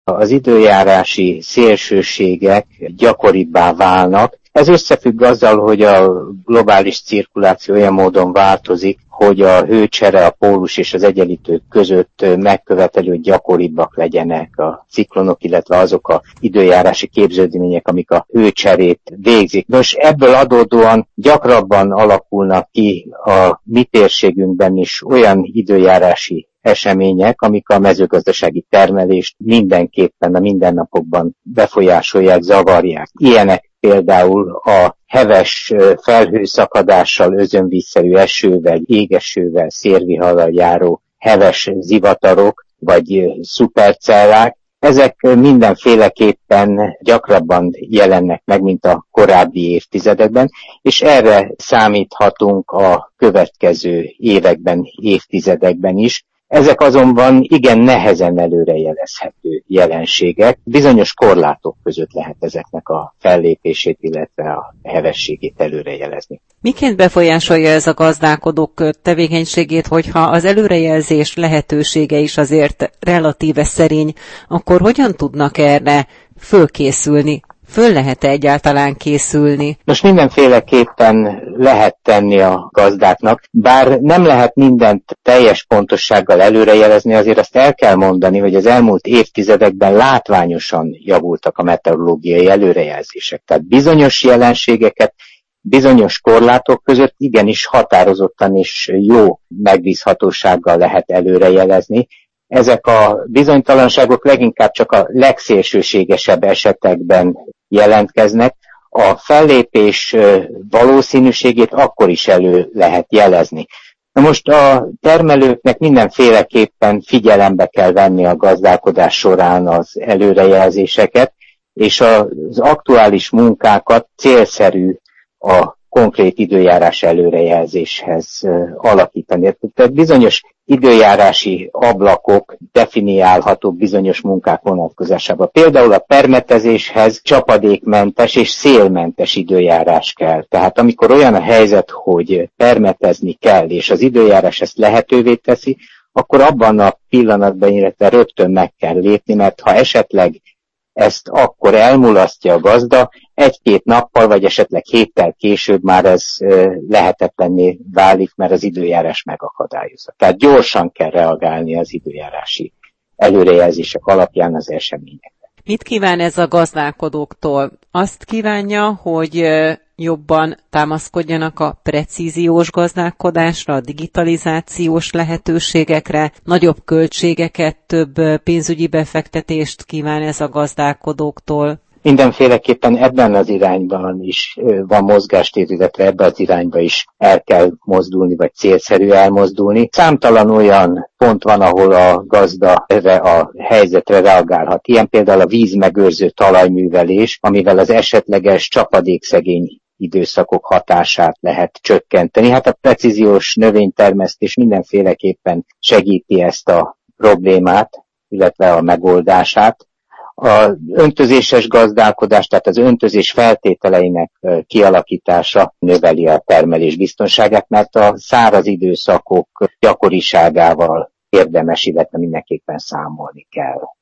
az időjárási szélsőségek gyakoribbá válnak. Ez összefügg azzal, hogy a globális cirkuláció olyan módon változik, hogy a hőcsere, a pólus és az egyenlítők között megkövetelő gyakoribbak legyenek a ciklonok, illetve azok a időjárási képződmények, amik a hőcserét végzik. Nos, ebből adódóan gyakrabban alakulnak ki a mi térségünkben is olyan időjárási események, amik a mezőgazdasági termelést mindenképpen a mindennapokban befolyásolják, zavarják. Ilyenek például a heves felhőszakadással, özönvízszerű esővel, égesővel, szélvihallal járó heves zivatarok vagy szupercellák. Ezek mindenféleképpen gyakrabban jelennek meg, mint a korábbi évtizedekben, és erre számíthatunk a következő években, évtizedekben is. Ezek azonban igen nehezen előrejelezhető jelenségek, bizonyos korlátok között lehet ezeknek a fellépését, illetve a hevességét előrejelezni. Miként befolyásolja ez a gazdálkodók tevékenységét, hogyha az előrejelzés lehetősége is azért relatíve szerény, akkor hogyan tudnak erre fölkészülni? Föl lehet-e egyáltalán készülni? Most mindenféleképpen lehet tenni a gazdáknak, bár nem lehet mindent teljes pontossággal előrejelezni, azért azt el kell mondani, hogy az elmúlt évtizedekben látványosan javultak a meteorológiai előrejelzések. Tehát bizonyos jelenségeket, bizonyos korlátok között igenis határozottan és jó megbízhatósággal lehet előrejelezni. Ezek a bizonytalanságok leginkább csak a legszélsőségesebb esetekben jelentkeznek. A fellépés valószínűségét akkor is elő lehet jelezni. Na most a termelőknek mindenféleképpen figyelembe kell venni a gazdálkodás során az előrejelzéseket, és az aktuális munkákat célszerű a konkrét időjárás előrejelzéshez alakítani. Tehát bizonyos időjárási ablakok definiálhatók bizonyos munkák vonatkozásában. Például a permetezéshez csapadékmentes és szélmentes időjárás kell. Tehát amikor olyan a helyzet, hogy permetezni kell, és az időjárás ezt lehetővé teszi, akkor abban a pillanatban, illetve rögtön meg kell lépni, mert ha esetleg ezt akkor elmulasztja a gazda, egy-két nappal, vagy esetleg héttel később már ez lehetetlenné válik, mert az időjárás megakadályozza. Tehát gyorsan kell reagálni az időjárási előrejelzések alapján az eseményekre. Mit kíván ez a gazdálkodóktól? Azt kívánja, hogy jobban támaszkodjanak a precíziós gazdálkodásra, a digitalizációs lehetőségekre, nagyobb költségeket, több pénzügyi befektetést kíván ez a gazdálkodóktól? Mindenféleképpen ebben az irányban is van mozgástér, illetve ebben az irányba is el kell mozdulni, vagy célszerű elmozdulni. Számtalan olyan pont van, ahol a gazda erre a helyzetre reagálhat. Ilyen például a vízmegőrző talajművelés, amivel az esetleges csapadékszegény időszakok hatását lehet csökkenteni. Hát a precíziós növénytermesztés mindenféleképpen segíti ezt a problémát, illetve a megoldását. Az öntözéses gazdálkodás, tehát az öntözés feltételeinek kialakítása növeli a termelés biztonságát, mert a száraz időszakok gyakoriságával érdemes, illetve mindenképpen számolni kell.